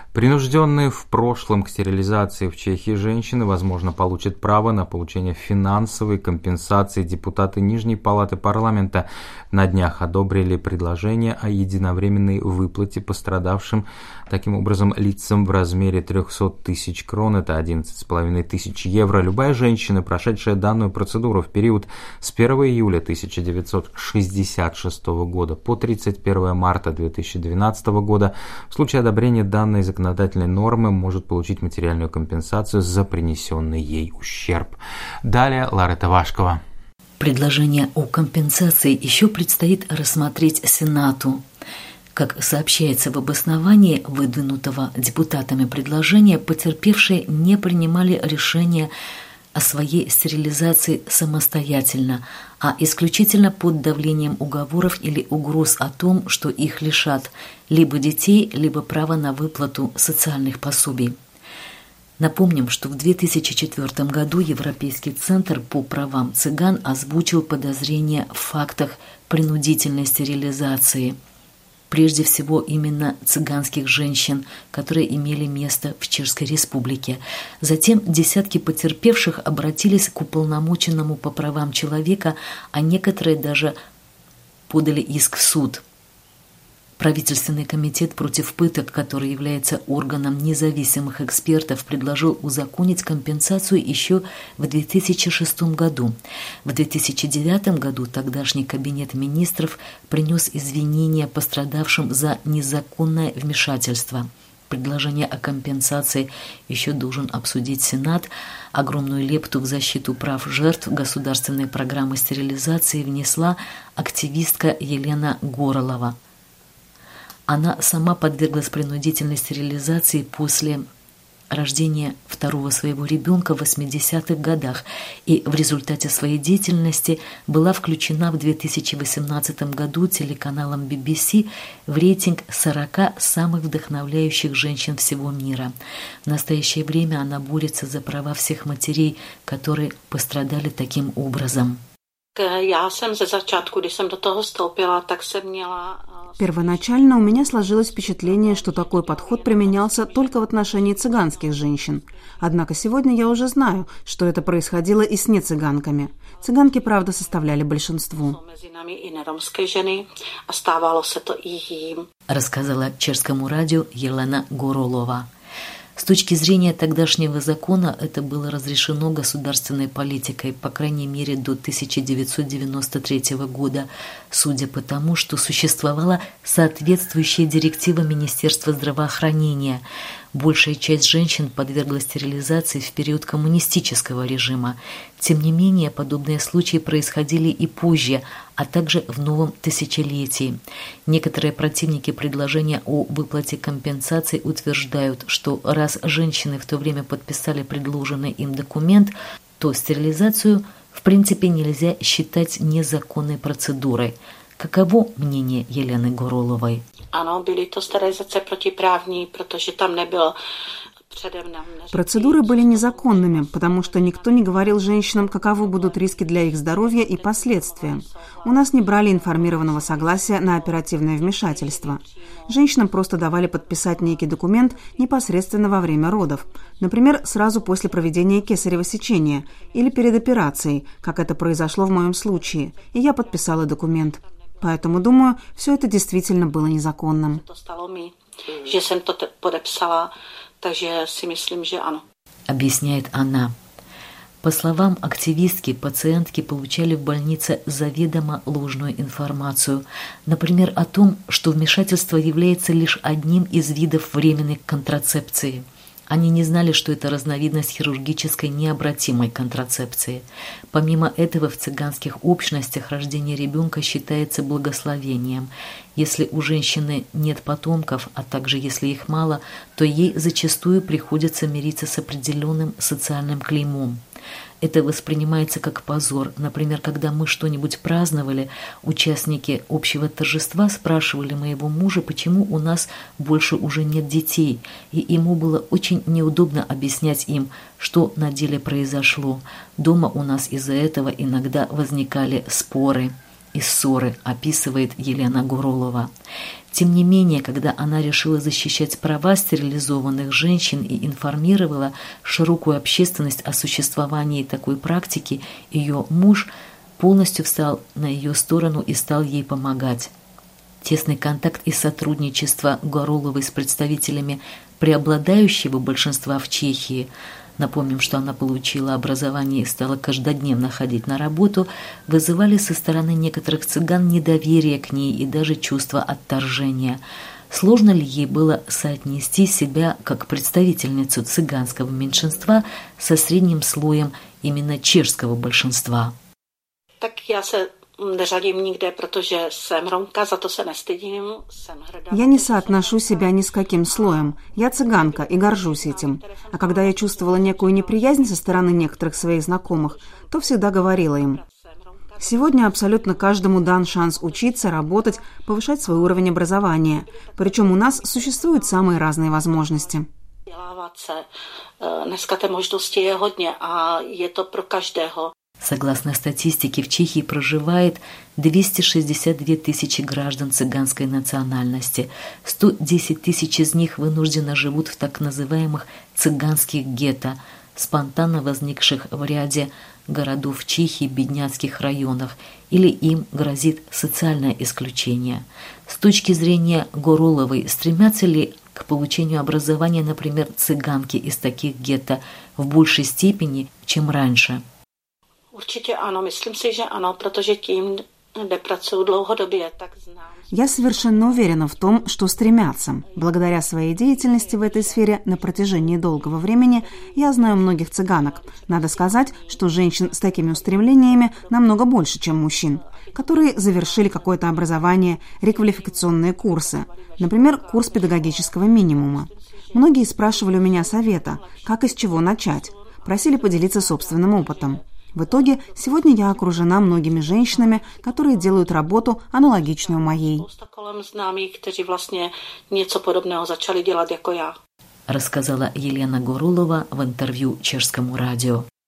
Принужденные в прошлом к стерилизации в Чехии женщины, возможно, получат право на получение финансовой компенсации. Депутаты Нижней палаты парламента на днях одобрили предложение о единовременной выплате пострадавшим таким образом лицам в размере 300 тысяч крон, это 11,5 тысяч евро. Любая женщина, прошедшая данную процедуру в период с 1 июля 1966 года по 31 марта 2012 года, в случае одобрения данной законодательной нормы, может получить материальную компенсацию за принесенный ей ущерб. Далее Ларета Вашкова. Предложение о компенсации еще предстоит рассмотреть Сенату. Как сообщается в обосновании выдвинутого депутатами предложения, потерпевшие не принимали решение о своей стерилизации самостоятельно, а исключительно под давлением уговоров или угроз о том, что их лишат либо детей, либо права на выплату социальных пособий. Напомним, что в 2004 году Европейский центр по правам цыган озвучил подозрения в фактах принудительной стерилизации. Прежде всего именно цыганских женщин, которые имели место в Чешской Республике. Затем десятки потерпевших обратились к уполномоченному по правам человека, а некоторые даже подали иск в суд. Правительственный комитет против пыток, который является органом независимых экспертов, предложил узаконить компенсацию еще в 2006 году. В 2009 году тогдашний кабинет министров принес извинения пострадавшим за незаконное вмешательство. Предложение о компенсации еще должен обсудить Сенат. Огромную лепту в защиту прав жертв государственной программы стерилизации внесла активистка Елена Горлова. Она сама подверглась принудительной стерилизации после рождения второго своего ребенка в 80-х годах и в результате своей деятельности была включена в 2018 году телеканалом BBC в рейтинг 40 самых вдохновляющих женщин всего мира. В настоящее время она борется за права всех матерей, которые пострадали таким образом. Первоначально у меня сложилось впечатление, что такой подход применялся только в отношении цыганских женщин. Однако сегодня я уже знаю, что это происходило и с нецыганками. Цыганки, правда, составляли большинство. Рассказала чешскому радио Елена Горолова. С точки зрения тогдашнего закона это было разрешено государственной политикой, по крайней мере, до 1993 года, судя по тому, что существовала соответствующая директива Министерства здравоохранения. Большая часть женщин подверглась стерилизации в период коммунистического режима. Тем не менее, подобные случаи происходили и позже, а также в новом тысячелетии. Некоторые противники предложения о выплате компенсаций утверждают, что раз женщины в то время подписали предложенный им документ, то стерилизацию в принципе нельзя считать незаконной процедурой. Каково мнение Елены Гороловой? Процедуры были незаконными, потому что никто не говорил женщинам, каковы будут риски для их здоровья и последствия. У нас не брали информированного согласия на оперативное вмешательство. Женщинам просто давали подписать некий документ непосредственно во время родов. Например, сразу после проведения кесарево сечения или перед операцией, как это произошло в моем случае, и я подписала документ. Поэтому, думаю, все это действительно было незаконным. Объясняет она. По словам активистки, пациентки получали в больнице заведомо ложную информацию. Например, о том, что вмешательство является лишь одним из видов временной контрацепции. Они не знали, что это разновидность хирургической необратимой контрацепции. Помимо этого, в цыганских общностях рождение ребенка считается благословением. Если у женщины нет потомков, а также если их мало, то ей зачастую приходится мириться с определенным социальным клеймом. Это воспринимается как позор. Например, когда мы что-нибудь праздновали, участники общего торжества спрашивали моего мужа, почему у нас больше уже нет детей, и ему было очень неудобно объяснять им, что на деле произошло. Дома у нас из-за этого иногда возникали споры. и ссоры, описывает Елена Горолова. Тем не менее, когда она решила защищать права стерилизованных женщин и информировала широкую общественность о существовании такой практики, ее муж полностью встал на ее сторону и стал ей помогать. Тесный контакт и сотрудничество Гороловой с представителями преобладающего большинства в Чехии, напомним, что она получила образование и стала каждодневно ходить на работу, вызывали со стороны некоторых цыган недоверие к ней и даже чувство отторжения. Сложно ли ей было соотнести себя как представительницу цыганского меньшинства со средним слоем именно чешского большинства? Так я neřadím nikde, protože jsem Romka, za to se nestydím. Я не соотношу себя ни с каким слоем. Я цыганка и горжусь этим. А когда я чувствовала некую неприязнь со стороны некоторых своих знакомых, то всегда говорила им: сегодня абсолютно каждому дан шанс учиться, работать, повышать свой уровень образования. Причем у нас существуют самые разные возможности. Dneska té možnosti je hodně a je to pro každého. Согласно статистике, в Чехии проживает 262 тысячи граждан цыганской национальности. 110 тысяч из них вынужденно живут в так называемых цыганских гетто, спонтанно возникших в ряде городов Чехии, бедняцких районах, или им грозит социальное исключение. С точки зрения Гороловой, стремятся ли к получению образования, например, цыганки из таких гетто в большей степени, чем раньше? Určitě ano, myslím si, že ano, protože tím, kde pracuji dlouhodobě, tak znám. Я совершенно уверена в том, что стремятся. Благодаря своей деятельности в этой сфере на протяжении долгого времени я знаю многих цыганок. Надо сказать, что женщин с такими устремлениями намного больше, чем мужчин, которые завершили какое-то образование, реквалификационные курсы, например, курс педагогического минимума. Многие спрашивали у меня совета, как и с чего начать, просили поделиться собственным опытом. В итоге сегодня я окружена многими женщинами, которые делают работу аналогичную моей. Рассказала Елена Горолова в интервью Чешскому радио.